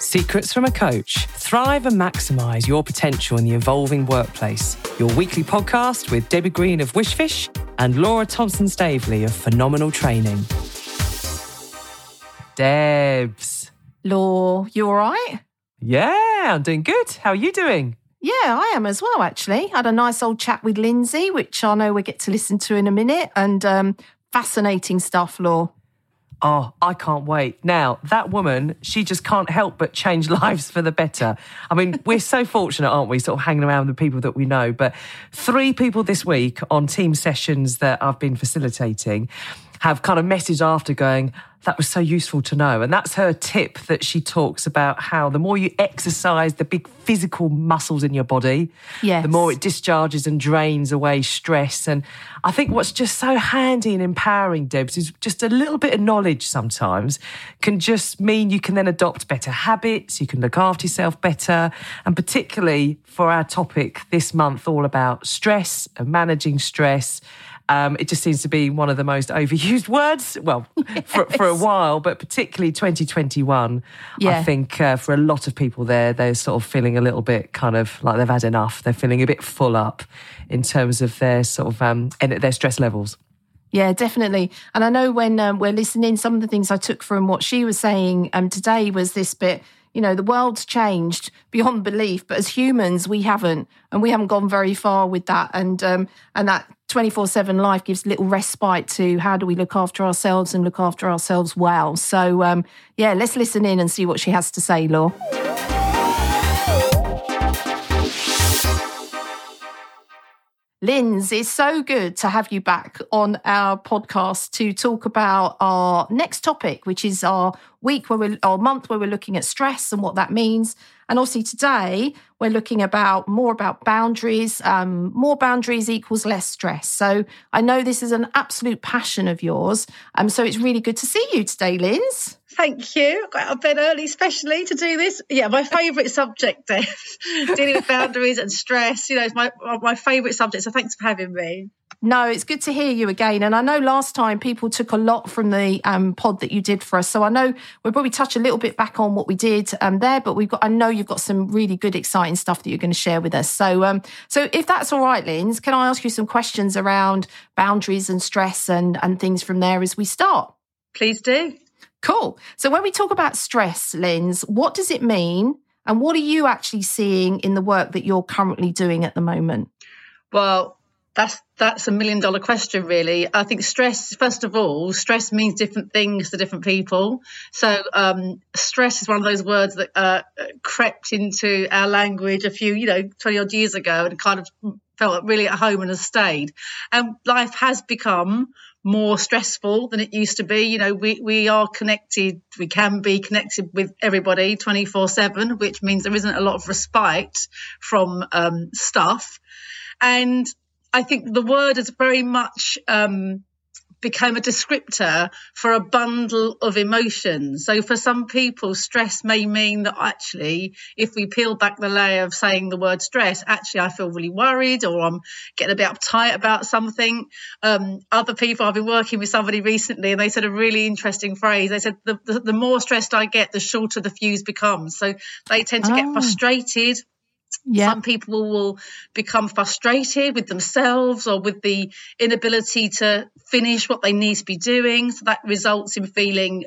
Secrets from a Coach. Thrive and maximise your potential in the evolving workplace. Your weekly podcast with Debbie Green of Wishfish and Laura Thompson-Stavely of Phenomenal Training. Debs. Law, you all right? Yeah, I'm doing good. How are you doing? Yeah, I am as well, actually. Had a nice old chat with Lindsay, which I know we'll get to listen to in a minute. And fascinating stuff, Law. Oh, I can't wait. Now, that woman, she just can't help but change lives for the better. I mean, we're so fortunate, aren't we, sort of hanging around with the people that we know. But 3 people this week on team sessions that I've been facilitating have kind of messaged after going, that was so useful to know. And that's her tip that she talks about, how the more you exercise the big physical muscles in your body, yes, the more it discharges and drains away stress. And I think what's just so handy and empowering, Debs, is just a little bit of knowledge sometimes can just mean you can then adopt better habits, you can look after yourself better. And particularly for our topic this month, all about stress and managing stress. It just seems to be one of the most overused words, well, yes, for a while, but particularly 2021, yeah. I think for a lot of people they're sort of feeling a little bit kind of like they've had enough. They're feeling a bit full up in terms of their sort of their stress levels. Yeah, definitely. And I know when we're listening, some of the things I took from what she was saying today was this bit, you know, the world's changed beyond belief, but as humans, we haven't. And we haven't gone very far with that. And that 24/7 life gives little respite to how do we look after ourselves and look after ourselves well. So, yeah, let's listen in and see what she has to say, Law. Linz, it's so good to have you back on our podcast to talk about our next topic, which is our month where we're looking at stress and what that means. And obviously today we're looking more about boundaries. More boundaries equals less stress. So I know this is an absolute passion of yours. So it's really good to see you today, Linz. Thank you. I got out of bed early, especially to do this. Yeah, my favourite subject, Dave. Dealing with boundaries and stress, you know, is my favourite subject. So thanks for having me. No, it's good to hear you again. And I know last time people took a lot from the pod that you did for us. So I know we'll probably touch a little bit back on what we did there, but I know you've got some really good, exciting stuff that you're going to share with us. So if that's all right, Linz, can I ask you some questions around boundaries and stress and things from there as we start? Please do. Cool. So when we talk about stress, Linz, what does it mean? And what are you actually seeing in the work that you're currently doing at the moment? Well, that's $1 million question, really. I think stress, first of all, stress means different things to different people. So stress is one of those words that crept into our language a few, 20 odd years ago and kind of felt really at home and has stayed. And life has become more stressful than it used to be. You know, we are connected, we can be connected with everybody 24/7, which means there isn't a lot of respite from stuff. And I think the word has very much become a descriptor for a bundle of emotions. So for some people, stress may mean that actually, if we peel back the layer of saying the word stress, actually I feel really worried or I'm getting a bit uptight about something. Other people, I've been working with somebody recently and they said a really interesting phrase. They said the more stressed I get, the shorter the fuse becomes. So they tend to get frustrated. Yeah. Some people will become frustrated with themselves or with the inability to finish what they need to be doing. So that results in feeling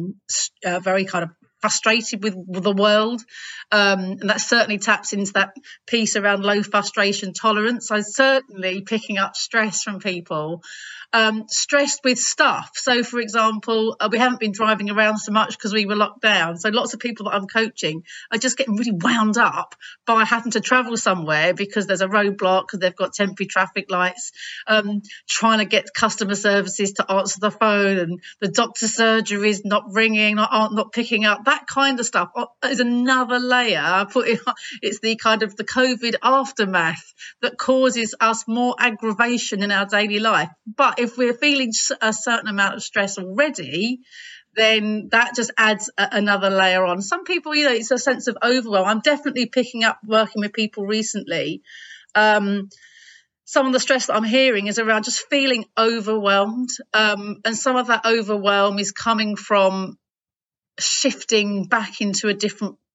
very kind of frustrated with the world. And that certainly taps into that piece around low frustration tolerance. So certainly picking up stress from people. Stressed with stuff. So, for example, we haven't been driving around so much because we were locked down. So lots of people that I'm coaching are just getting really wound up by having to travel somewhere because there's a roadblock, because they've got temporary traffic lights, trying to get customer services to answer the phone and the doctor's surgery is not ringing, not picking up. That kind of stuff is another layer. It's the kind of the COVID aftermath that causes us more aggravation in our daily life. But if we're feeling a certain amount of stress already, then that just adds another layer on. Some people, it's a sense of overwhelm. I'm definitely picking up working with people recently. Some of the stress that I'm hearing is around just feeling overwhelmed. And some of that overwhelm is coming from shifting back into a different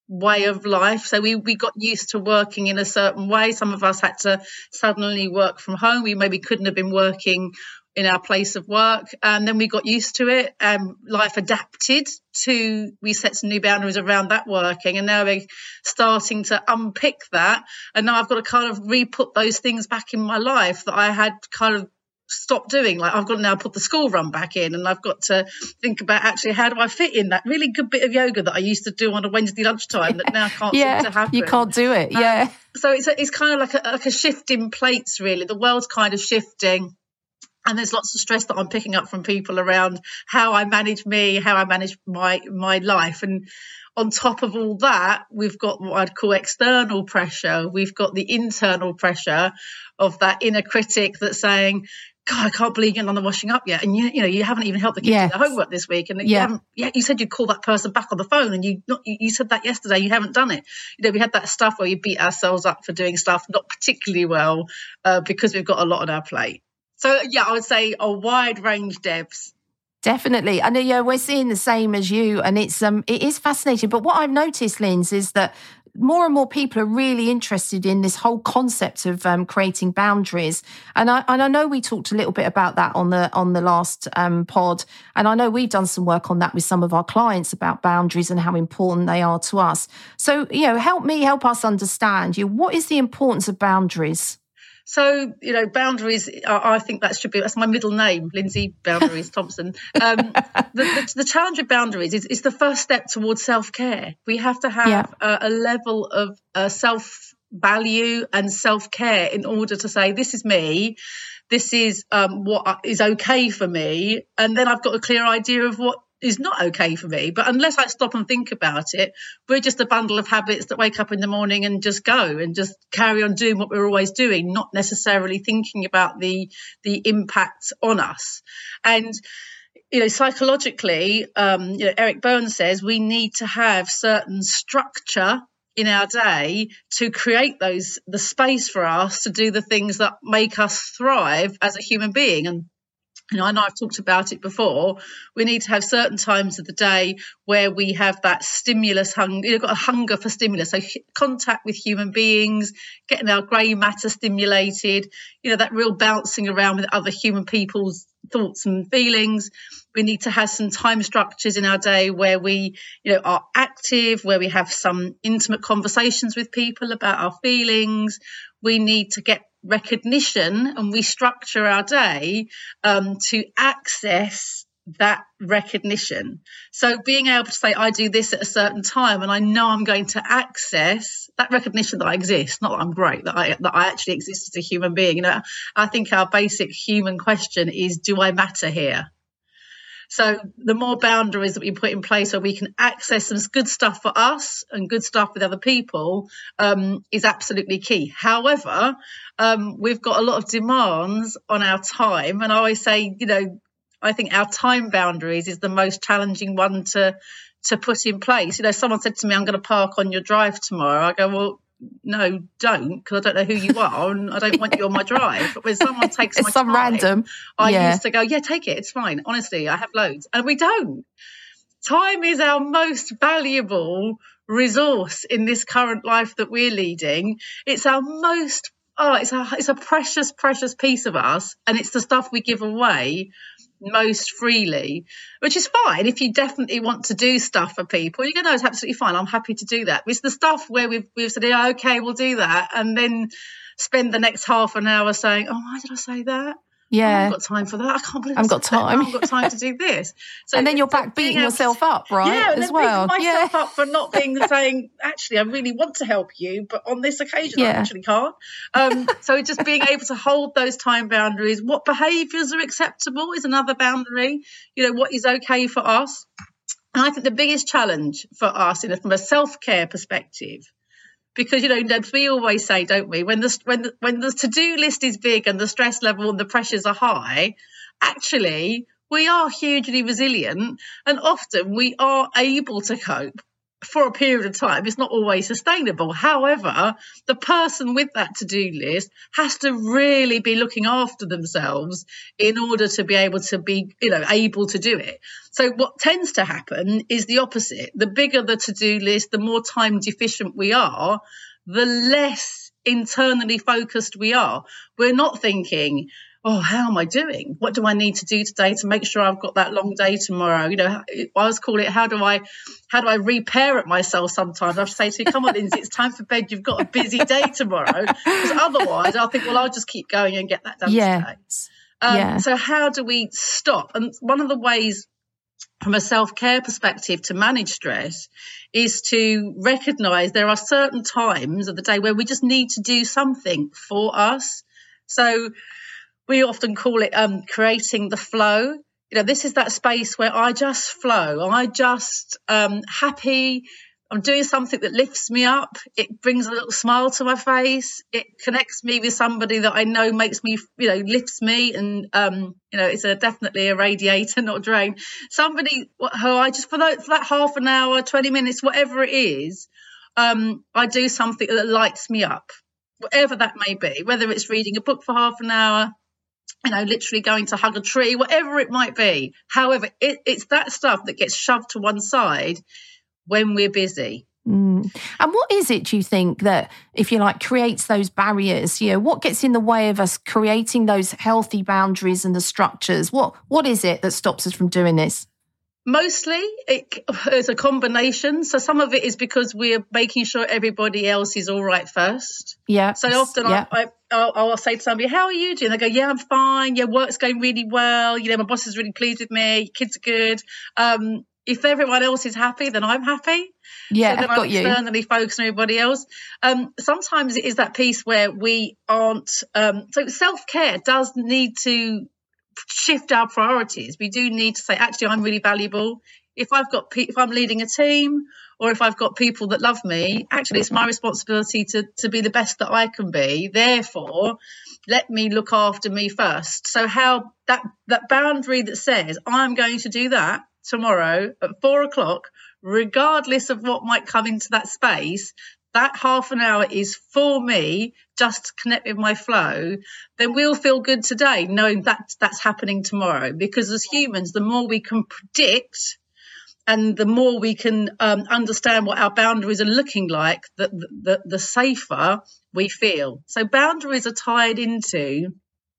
way of life. So we got used to working in a certain way. Some of us had to suddenly work from home. We maybe couldn't have been working in our place of work, and then we got used to it. Life adapted to, we set some new boundaries around that working, and now we're starting to unpick that, and now I've got to kind of re-put those things back in my life that I had kind of stopped doing. Like, I've got to now put the school run back in, and I've got to think about actually how do I fit in that really good bit of yoga that I used to do on a Wednesday lunchtime that now can't seem to happen. You can't do it. So it's kind of like a shift in plates, really. The world's kind of shifting. And there's lots of stress that I'm picking up from people around how I manage me, how I manage my life. And on top of all that, we've got what I'd call external pressure. We've got the internal pressure of that inner critic that's saying, God, I can't believe you're not done the washing up yet. And you haven't even helped the kids with their homework this week. And you said you'd call that person back on the phone, and you said that yesterday, you haven't done it. We had that stuff where we beat ourselves up for doing stuff not particularly well because we've got a lot on our plate. So, I would say a wide range, Debs. Definitely. And we're seeing the same as you, and it is fascinating. But what I've noticed, Linz, is that more and more people are really interested in this whole concept of creating boundaries. And I know we talked a little bit about that on the last pod. And I know we've done some work on that with some of our clients about boundaries and how important they are to us. So, help us understand, what is the importance of boundaries? So, boundaries, I think that's my middle name, Lindsay Boundaries Thompson. The challenge of boundaries is the first step towards self-care. We have to have a level of self-value and self-care in order to say, this is me, this is what is okay for me, and then I've got a clear idea of what is not okay for me. But unless I stop and think about it, we're just a bundle of habits that wake up in the morning and just go and just carry on doing what we're always doing, not necessarily thinking about the impact on us. And psychologically, Eric Berne says we need to have certain structure in our day to create the space for us to do the things that make us thrive as a human being. And I know I've talked about it before. We need to have certain times of the day where we have that stimulus hunger. You've got a hunger for stimulus. So contact with human beings, getting our grey matter stimulated, that real bouncing around with other human people's thoughts and feelings. We need to have some time structures in our day where we, are active, where we have some intimate conversations with people about our feelings. We need to get recognition, and we structure our day to access that recognition. So being able to say, I do this at a certain time, and I know I'm going to access that recognition that I exist, not that I'm great, that I actually exist as a human being. I think our basic human question is, do I matter here? So the more boundaries that we put in place where we can access some good stuff for us and good stuff with other people is absolutely key. However, we've got a lot of demands on our time. And I always say, I think our time boundaries is the most challenging one to put in place. Someone said to me, I'm going to park on your drive tomorrow. I go, well, no, don't, because I don't know who you are and I don't want you on my drive. But when someone takes my time, random, I used to go, take it, it's fine. Honestly, I have loads. And we don't. Time is our most valuable resource in this current life that we're leading. It's our most, it's a precious, precious piece of us. And it's the stuff we give away most freely, which is fine. If you definitely want to do stuff for people, you go, no, it's absolutely fine. I'm happy to do that. It's the stuff where we've said, yeah, okay, we'll do that. And then spend the next half an hour saying, oh, why did I say that? Yeah. I haven't got time for that. I can't believe I haven't got time. I haven't got time to do this. So and then you're back beating yourself up, right? Yeah, and as then well. beating myself up for not saying, actually, I really want to help you, but on this occasion, I actually can't. So just being able to hold those time boundaries. What behaviours are acceptable is another boundary. What is okay for us. And I think the biggest challenge for us from a self-care perspective, because, Debs, we always say, don't we, when the to-do list is big and the stress level and the pressures are high, actually, we are hugely resilient and often we are able to cope for a period of time. It's not always sustainable. However, the person with that to-do list has to really be looking after themselves in order to be able to be, able to do it. So what tends to happen is the opposite. The bigger the to-do list, the more time deficient we are, the less internally focused we are. We're not thinking, oh, how am I doing? What do I need to do today to make sure I've got that long day tomorrow? I always call it, how do I reparent myself sometimes? I have to say to you, come on, Lindsay, it's time for bed. You've got a busy day tomorrow. Because otherwise I'll think, well, I'll just keep going and get that done today. So how do we stop? And one of the ways from a self-care perspective to manage stress is to recognise there are certain times of the day where we just need to do something for us. So we often call it creating the flow. This is that space where I just flow. I just happy. I'm doing something that lifts me up. It brings a little smile to my face. It connects me with somebody that I know makes me, lifts me. And, it's definitely a radiator, not a drain. Somebody who I just, for that half an hour, 20 minutes, whatever it is, I do something that lights me up, whatever that may be, whether it's reading a book for half an hour, literally going to hug a tree, whatever it might be. However, it's that stuff that gets shoved to one side when we're busy. And what is it, do you think, that, if you like, creates those barriers? What gets in the way of us creating those healthy boundaries and the structures? What is it that stops us from doing this? Mostly it's a combination. So some of it is because we're making sure everybody else is all right first. Yeah. So often I'll say to somebody, how are you doing? They go, yeah, I'm fine. Yeah, work's going really well. My boss is really pleased with me. Kids are good. If everyone else is happy, then I'm happy. Yeah, so then I'm externally focused on everybody else. Sometimes it is that piece where we aren't. So self-care does need to shift our priorities. We do need to say, actually, I'm really valuable. If I'm leading a team, or if I've got people that love me, actually it's my responsibility to be the best that I can be. Therefore, let me look after me first. So how that boundary that says I'm going to do that tomorrow at 4:00, regardless of what might come into that space, that half an hour is for me, just to connect with my flow, then we'll feel good today knowing that that's happening tomorrow. Because as humans, the more we can predict and the more we can understand what our boundaries are looking like, the safer we feel. So boundaries are tied into,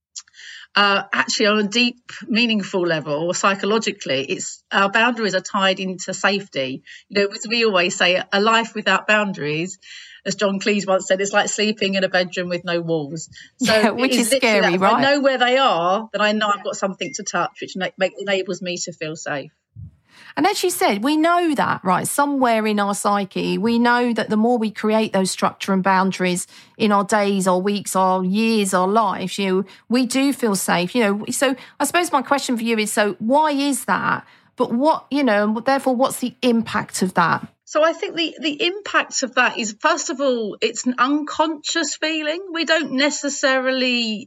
actually on a deep, meaningful level, or psychologically, it's our boundaries are tied into safety. As we always say, a life without boundaries, as John Cleese once said, it's like sleeping in a bedroom with no walls. So which is scary, right? If I know where they are, then I know I've got something to touch, which enables me to feel safe. And as you said, we know that, right? Somewhere in our psyche, we know that the more we create those structure and boundaries in our days, our weeks, our years, our lives, we do feel safe, So I suppose my question for you is, so why is that? But therefore, what's the impact of that? So I think the impact of that is, first of all, it's an unconscious feeling. We don't necessarily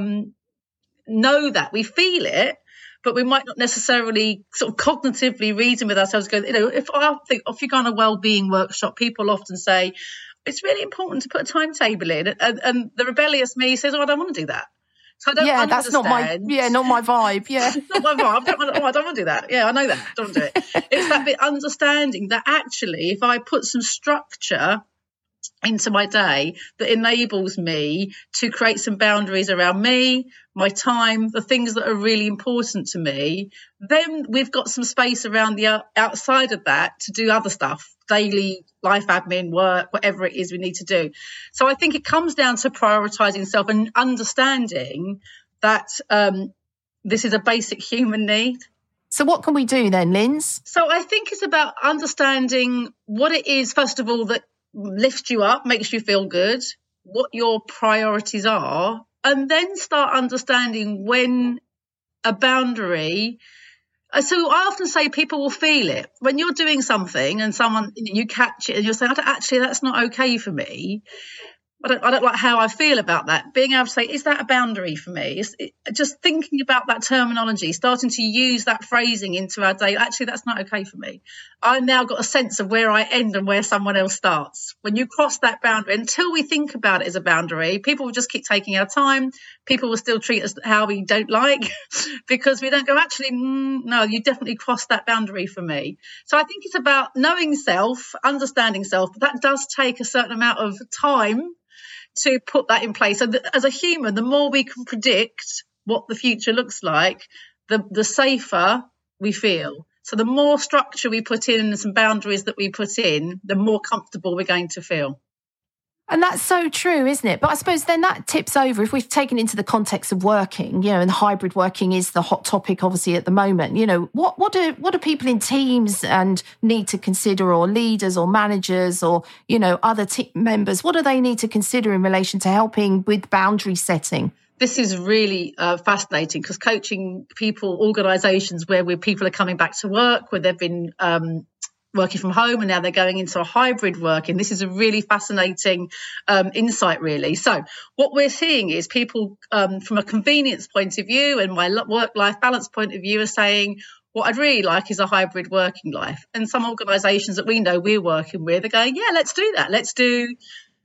know that. We feel it, but we might not necessarily sort of cognitively reason with ourselves. If you go on a well-being workshop, people often say, it's really important to put a timetable in. And the rebellious me says, I don't want to do that. So I don't understand. That's not my vibe. Yeah. It's not my vibe. I don't want to do that. Yeah, I know that. I don't want to do it. It's that bit understanding that actually, if I put some structure into my day that enables me to create some boundaries around me, my time, the things that are really important to me, then we've got some space around the outside of that to do other stuff, daily life admin, work, whatever it is we need to do. So I think it comes down to prioritizing self and understanding that this is a basic human need. So what can we do then, Linz? So I think it's about understanding what it is, first of all, that lifts you up, makes you feel good, what your priorities are, and then start understanding when a boundary. So I often say people will feel it when you're doing something and you catch it and you're saying, actually, that's not okay for me. I don't like how I feel about that. Being able to say, is that a boundary for me? Just thinking about that terminology, starting to use that phrasing into our day. Actually, that's not okay for me. I've now got a sense of where I end and where someone else starts. When you cross that boundary, until we think about it as a boundary, people will just keep taking our time. People will still treat us how we don't like because we don't go, actually, no, you definitely crossed that boundary for me. So I think it's about knowing self, understanding self, but that does take a certain amount of time to put that in place. So as a human, the more we can predict what the future looks like, the safer we feel. So the more structure we put in and some boundaries that we put in, the more comfortable we're going to feel. And that's so true, isn't it? But I suppose then that tips over, if we've taken into the context of working, and hybrid working is the hot topic, obviously, at the moment. What do people in teams and need to consider, or leaders or managers or, other team members, what do they need to consider in relation to helping with boundary setting? This is really fascinating because coaching people, organisations where people are coming back to work, where they've been working from home and now they're going into a hybrid working. This is a really fascinating insight, really. So what we're seeing is people from a convenience point of view and my work-life balance point of view are saying, what I'd really like is a hybrid working life. And some organisations that we know we're working with are going, yeah, let's do that. Let's do,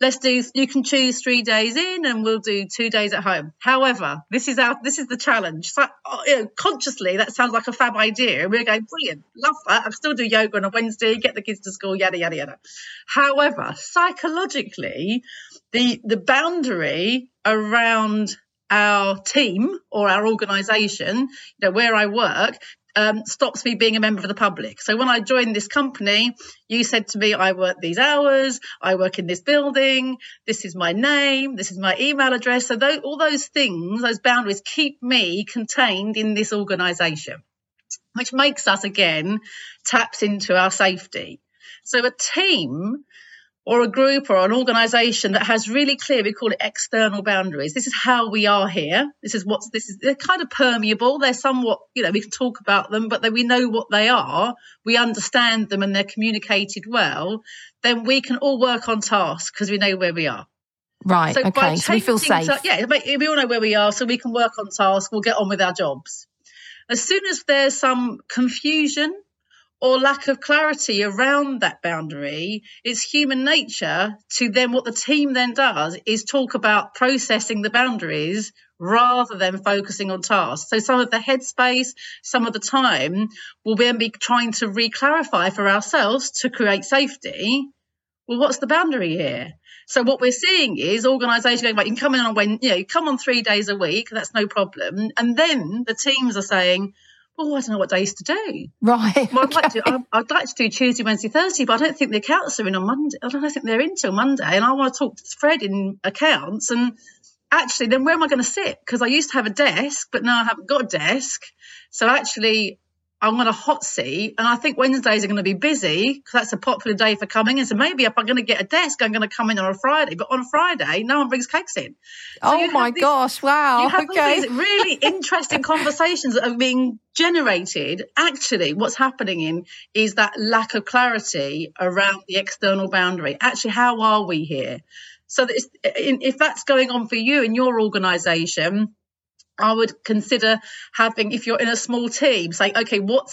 you can choose 3 days in and we'll do 2 days at home. However, this is the challenge. So, consciously, that sounds like a fab idea. And we're going, brilliant, love that. I still do yoga on a Wednesday, get the kids to school, yada, yada, yada. However, psychologically, the boundary around our team or our organisation, where I work, stops me being a member of the public. So when I joined this company, you said to me, I work these hours, I work in this building, this is my name, this is my email address. So all those things, those boundaries keep me contained in this organisation, which makes us, again, taps into our safety. So a team or a group or an organisation that has really clear, we call it external boundaries. This is how we are here. They're kind of permeable. They're somewhat, we can talk about them, but we know what they are. We understand them and they're communicated well. Then we can all work on task because we know where we are. Right, so okay, so we feel safe. We all know where we are, so we can work on task. We'll get on with our jobs. As soon as there's some confusion or lack of clarity around that boundary, it's human nature to then, what the team then does is talk about processing the boundaries rather than focusing on tasks. So some of the headspace, some of the time, will then be trying to re-clarify for ourselves to create safety. Well, what's the boundary here? So what we're seeing is organisations going, right, you can come in on you come on 3 days a week, that's no problem. And then the teams are saying, oh, I don't know what days to do. Right. Well, I'd like to do Tuesday, Wednesday, Thursday, but I don't think the accounts are in on Monday. I don't think they're in till Monday. And I want to talk to Fred in accounts. And actually, then where am I going to sit? Because I used to have a desk, but now I haven't got a desk. So actually, I'm on a hot seat. And I think Wednesdays are going to be busy because that's a popular day for coming in. So maybe if I'm going to get a desk, I'm going to come in on a Friday. But on a Friday, no one brings cakes in. So oh, my gosh. Wow. You have these really interesting conversations that are being generated. Actually, what's happening is that lack of clarity around the external boundary. Actually, how are we here? So that if that's going on for you in your organisation, I would consider having, if you're in a small team, say, okay, what's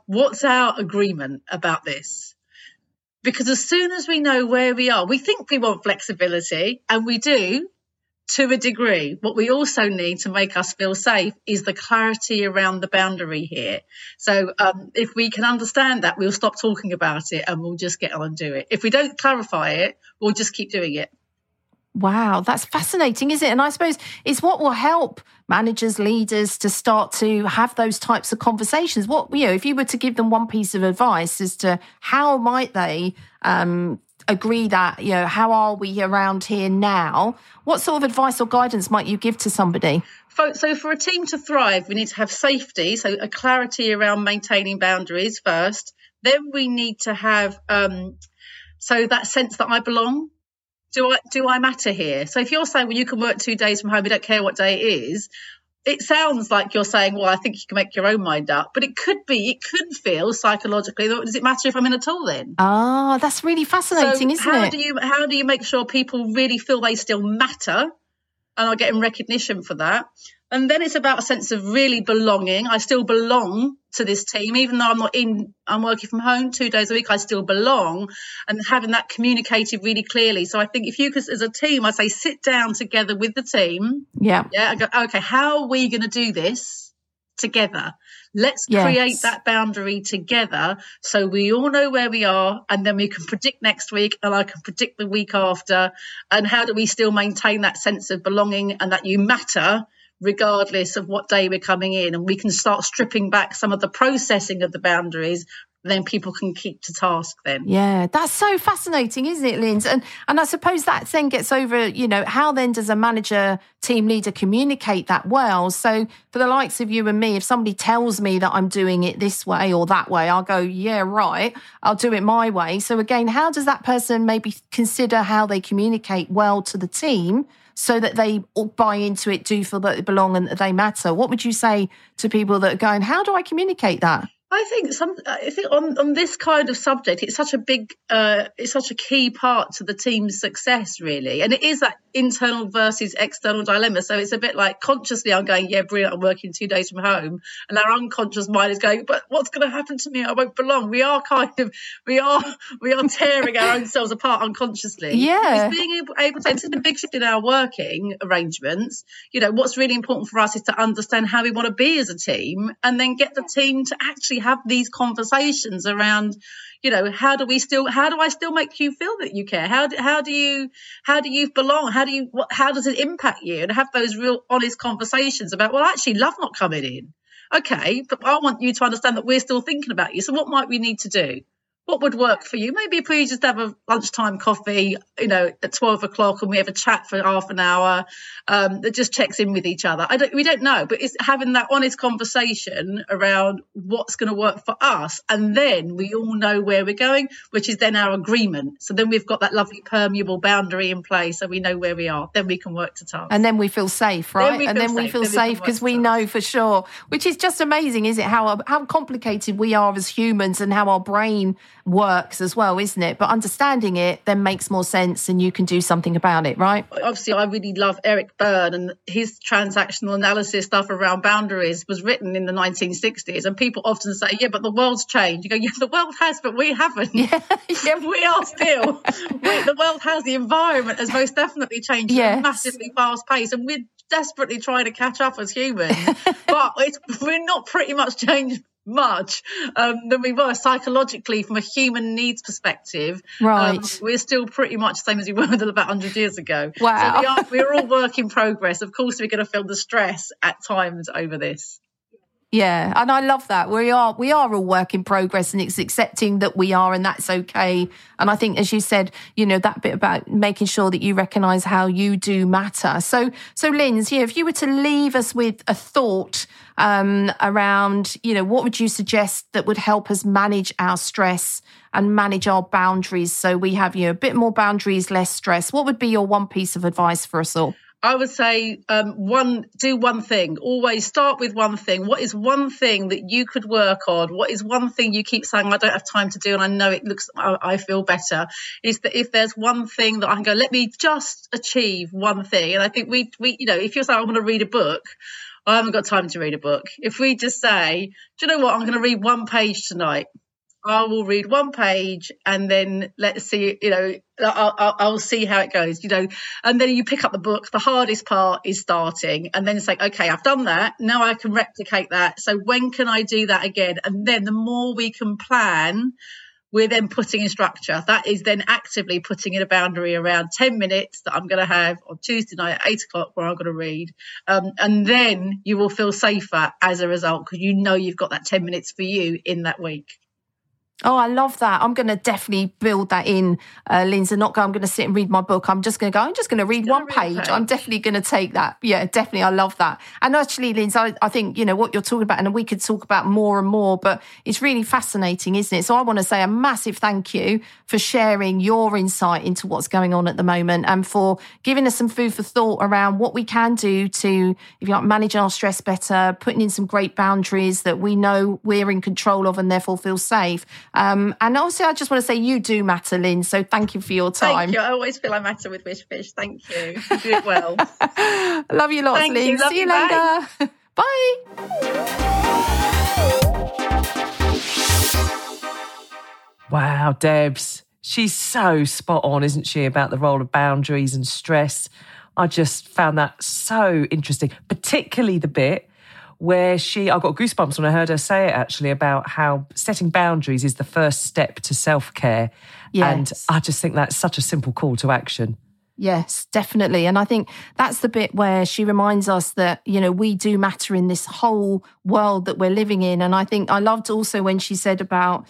our agreement about this? Because as soon as we know where we are, we think we want flexibility, and we do to a degree. What we also need to make us feel safe is the clarity around the boundary here. So if we can understand that, we'll stop talking about it and we'll just get on and do it. If we don't clarify it, we'll just keep doing it. Wow, that's fascinating, isn't it? And I suppose it's what will help managers, leaders to start to have those types of conversations. What, if you were to give them one piece of advice as to how might they agree that, how are we around here now? What sort of advice or guidance might you give to somebody? So for a team to thrive, we need to have safety, so a clarity around maintaining boundaries first. Then we need to have so that sense that I belong. Do I matter here? So if you're saying, well, you can work 2 days from home, we don't care what day it is, it sounds like you're saying, well, I think you can make your own mind up, but it could feel psychologically, does it matter if I'm in at all then? Ah, that's really fascinating, isn't it? How do you make sure people really feel they still matter and are getting recognition for that? And then it's about a sense of really belonging. I still belong to this team, even though I'm working from home 2 days a week, I still belong, and having that communicated really clearly. So I think if you could, as a team, I say sit down together with the team. Yeah. I go, okay, how are we going to do this together? Let's create that boundary together so we all know where we are, and then we can predict next week and I can predict the week after. And how do we still maintain that sense of belonging and that you matter regardless of what day we're coming in, and we can start stripping back some of the processing of the boundaries, then people can keep to task then. Yeah, that's so fascinating, isn't it, Linz? And I suppose that then gets over, how then does a manager, team leader communicate that well? So for the likes of you and me, if somebody tells me that I'm doing it this way or that way, I'll go, yeah, right, I'll do it my way. So again, how does that person maybe consider how they communicate well to the team so that they all buy into it, do feel that they belong and that they matter? What would you say to people that are going, how do I communicate that? I think on this kind of subject, it's such a key part to the team's success, really. And it is that internal versus external dilemma. So it's a bit like consciously I'm going, yeah, brilliant, I'm working 2 days from home. And our unconscious mind is going, but what's going to happen to me? I won't belong. We are tearing our own selves apart unconsciously. Yeah. It's being able to, it's a big shift in our working arrangements. What's really important for us is to understand how we want to be as a team, and then get the team to actually have these conversations around, how do I still make you feel that you care? How do you belong? How does it impact you? And have those real honest conversations about, well, I actually love not coming in. Okay, but I want you to understand that we're still thinking about you. So what might we need to do? What would work for you? Maybe if we just have a lunchtime coffee, at 12 o'clock, and we have a chat for half an hour that just checks in with each other. We don't know, but it's having that honest conversation around what's going to work for us. And then we all know where we're going, which is then our agreement. So then we've got that lovely permeable boundary in place, so we know where we are. Then we can work to task. And then we feel safe, right? We feel safe because we know for sure, which is just amazing, is it? How complicated we are as humans and how our brain works as well, isn't it? But understanding it then makes more sense, and you can do something about it, right? Obviously, I really love Eric Berne, and his transactional analysis stuff around boundaries was written in the 1960s. And people often say, yeah, but the world's changed. You go, yeah, the world has, but we haven't. Yeah, we are still. The world has. The environment has most definitely changed at a massively fast pace, and we're desperately trying to catch up as humans. But we're not pretty much changed much than we were psychologically from a human needs perspective. Right. We're still pretty much the same as we were about 100 years ago. Wow. So we're all work in progress. Of course, we're going to feel the stress at times over this. Yeah, and I love that. We are all work in progress, and it's accepting that we are, and that's okay. And I think, as you said, that bit about making sure that you recognise how you do matter. So Linz, if you were to leave us with a thought around, what would you suggest that would help us manage our stress and manage our boundaries so we have, a bit more boundaries, less stress? What would be your one piece of advice for us all? I would say do one thing. Always start with one thing. What is one thing that you could work on? What is one thing you keep saying, I don't have time to do, and I know I feel better? Is that if there's one thing that I can go, let me just achieve one thing. And I think we if you're saying, I want to read a book, I haven't got time to read a book. If we just say, do you know what, I'm going to read one page tonight. I will read one page, and then let's see, I'll see how it goes, and then you pick up the book. The hardest part is starting, and then it's like, okay, I've done that. Now I can replicate that. So when can I do that again? And then the more we can plan, we're then putting in structure. That is then actively putting in a boundary around 10 minutes that I'm going to have on Tuesday night at 8 o'clock where I'm going to read. And then you will feel safer as a result, because you've got that 10 minutes for you in that week. Oh, I love that. I'm going to definitely build that in, Lindsay. I'm going to sit and read my book. I'm just going to read one page. I'm definitely going to take that. Yeah, definitely. I love that. And actually, Lindsay, I think, what you're talking about, and we could talk about more and more, but it's really fascinating, isn't it? So I want to say a massive thank you for sharing your insight into what's going on at the moment and for giving us some food for thought around what we can do to, if you like, manage our stress better, putting in some great boundaries that we know we're in control of and therefore feel safe. And also, I just want to say you do matter, Lynn. So thank you for your time. Thank you. I always feel I matter with Wishfish. Thank you. You do it well. Love you lots, Lynn. See you later. Bye. Wow, Debs. She's so spot on, isn't she, about the role of boundaries and stress. I just found that so interesting, particularly the bit where I got goosebumps when I heard her say it, actually, about how setting boundaries is the first step to self-care. Yes. And I just think that's such a simple call to action. Yes, definitely. And I think that's the bit where she reminds us that, we do matter in this whole world that we're living in. And I think I loved also when she said about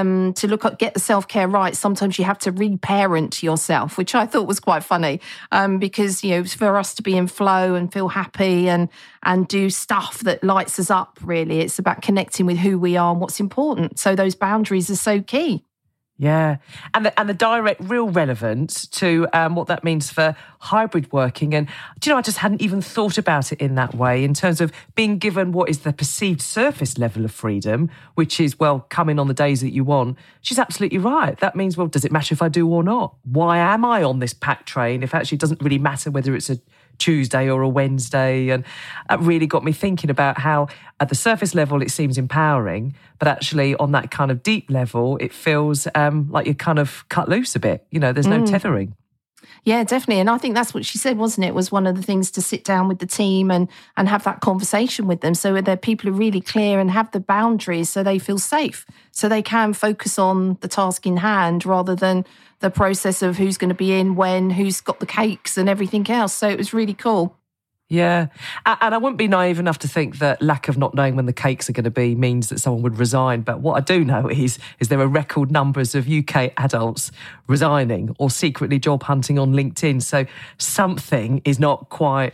to get the self-care right, sometimes you have to reparent yourself, which I thought was quite funny, because, for us to be in flow and feel happy and do stuff that lights us up, really, it's about connecting with who we are and what's important. So those boundaries are so key. Yeah. And the direct, real relevance to what that means for hybrid working. And, I just hadn't even thought about it in that way in terms of being given what is the perceived surface level of freedom, which is, come in on the days that you want. She's absolutely right. That means, does it matter if I do or not? Why am I on this packed train if actually it doesn't really matter whether it's a Tuesday or a Wednesday? And that really got me thinking about how at the surface level it seems empowering, but actually on that kind of deep level it feels like you're kind of cut loose a bit. There's no tethering. Yeah, definitely. And I think that's what she said, wasn't it? Was one of the things to sit down with the team and have that conversation with them so that people are really clear and have the boundaries so they feel safe, so they can focus on the task in hand rather than the process of who's going to be in when, who's got the cakes and everything else. So it was really cool. Yeah. And I wouldn't be naive enough to think that lack of not knowing when the cakes are going to be means that someone would resign. But what I do know is there are record numbers of UK adults resigning or secretly job hunting on LinkedIn. So something is not quite,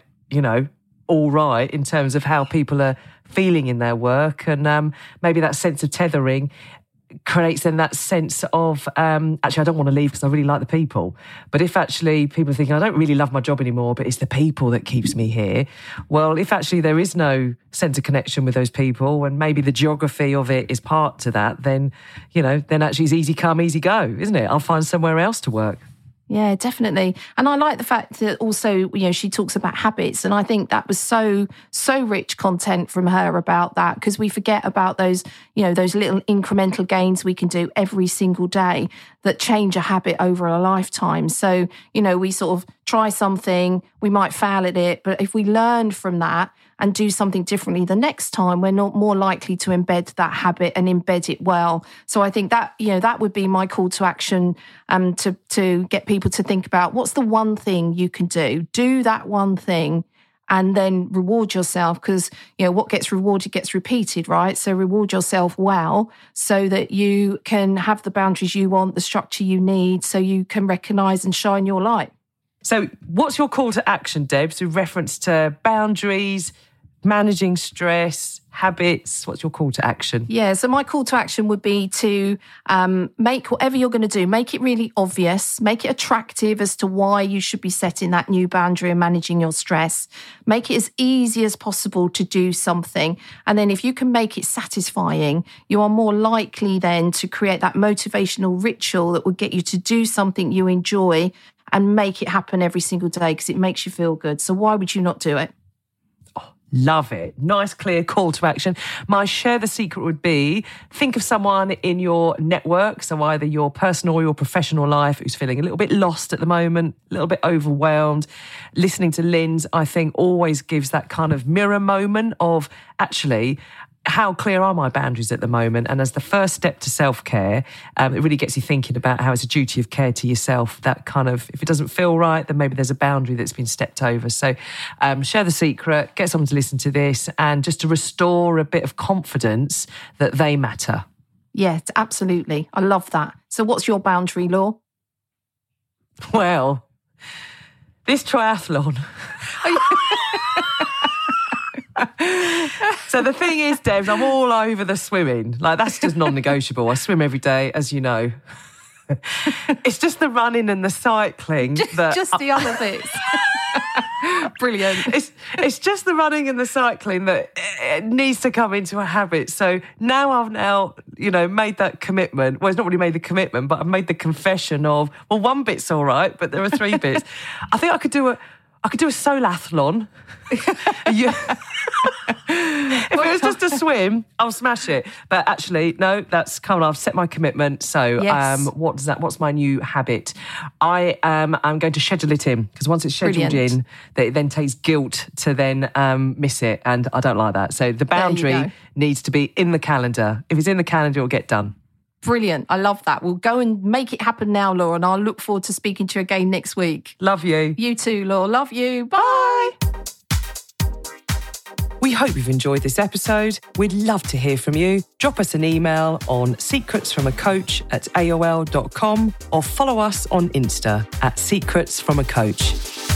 all right in terms of how people are feeling in their work. And maybe that sense of tethering creates then that sense of, actually, I don't want to leave because I really like the people. But if actually people are thinking, I don't really love my job anymore, but it's the people that keeps me here. Well, if actually there is no sense of connection with those people and maybe the geography of it is part to that, then, then actually it's easy come, easy go, isn't it? I'll find somewhere else to work. Yeah, definitely. And I like the fact that also, she talks about habits. And I think that was so rich content from her about that, because we forget about those, those little incremental gains we can do every single day that change a habit over a lifetime. So, we sort of try something, we might fail at it, but if we learn from that and do something differently the next time, we're not more likely to embed that habit and embed it well. So I think that, that would be my call to action, to get people to think about what's the one thing you can do. Do that one thing and then reward yourself, because, what gets rewarded gets repeated, right? So reward yourself well so that you can have the boundaries you want, the structure you need, so you can recognise and shine your light. So what's your call to action, Debs, with reference to boundaries, managing stress, habits? What's your call to action? Yeah, so my call to action would be to make whatever you're going to do, make it really obvious, make it attractive as to why you should be setting that new boundary and managing your stress. Make it as easy as possible to do something. And then if you can make it satisfying, you are more likely then to create that motivational ritual that would get you to do something you enjoy and make it happen every single day because it makes you feel good. So why would you not do it? Love it. Nice, clear call to action. My share the secret would be, think of someone in your network, so either your personal or your professional life, who's feeling a little bit lost at the moment, a little bit overwhelmed. Listening to Lynn's, I think, always gives that kind of mirror moment of, actually, how clear are my boundaries at the moment? And as the first step to self-care, it really gets you thinking about how it's a duty of care to yourself. That kind of, if it doesn't feel right, then maybe there's a boundary that's been stepped over. So share the secret, get someone to listen to this, and just to restore a bit of confidence that they matter. Yeah, absolutely. I love that. So what's your boundary, Law? Well, this triathlon. So the thing is, Debs, I'm all over the swimming. Like, that's just non-negotiable. I swim every day, as you know. It's just the running and the cycling that... Just the other bits. Brilliant. It's just the running and the cycling that it needs to come into a habit. So now I've made that commitment. Well, it's not really made the commitment, but I've made the confession of, well, one bit's all right, but there are 3 bits. I think I could do a solathlon. If it was just a swim, I'll smash it. But actually, no, that's coming. I've set my commitment. So, yes. What's my new habit? I'm going to schedule it in, because once it's scheduled in, it then takes guilt to then miss it, and I don't like that. So the boundary needs to be in the calendar. If it's in the calendar, it'll get done. Brilliant. I love that. We'll go and make it happen now, Law, and I'll look forward to speaking to you again next week. Love you. You too, Law. Love you. Bye. We hope you've enjoyed this episode. We'd love to hear from you. Drop us an email on secretsfromacoach@aol.com or follow us on Insta @secretsfromacoach.